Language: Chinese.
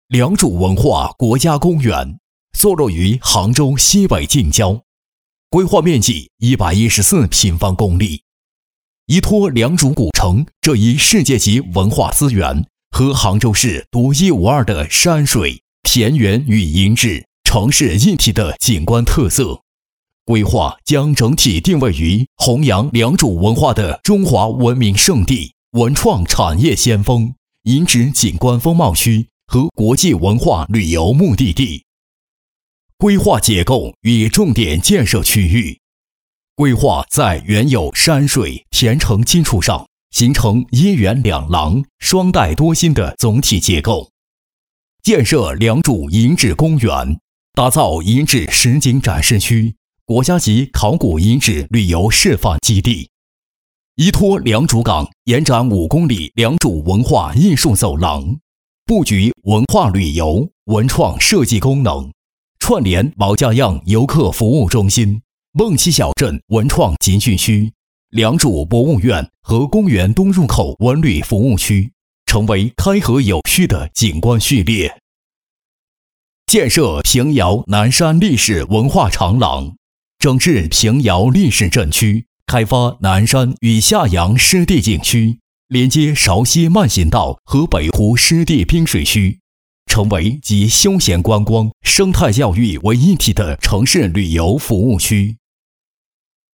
良渚文化国家公园坐落于杭州西北近郊，规划面积114平方公里。依托良渚古城这一世界级文化资源和杭州市独一无二的山水、田园与银质城市一体的景观特色，规划将整体定位于弘扬良渚文化的中华文明圣地、文创产业先锋、银质景观风貌区和国际文化旅游目的地。规划结构与重点建设区域，规划在原有山水田城基础上，形成一园两廊、双带多心的总体结构。建设良渚银质公园，打造银质实景展示区、国家级考古银质旅游示范基地。依托良渚港延展5公里良渚文化艺术走廊，布局文化旅游、文创设计功能，串联毛家漾游客服务中心、梦溪小镇文创集聚区、良渚博物院和公园东入口文旅服务区，成为开合有序的景观序列。建设平遥南山历史文化长廊，整治平遥历史镇区，开发南山与下阳湿地景区，连接韶溪慢行道和北湖湿地滨水区，成为集休闲观光、生态教育为一体的城市旅游服务区。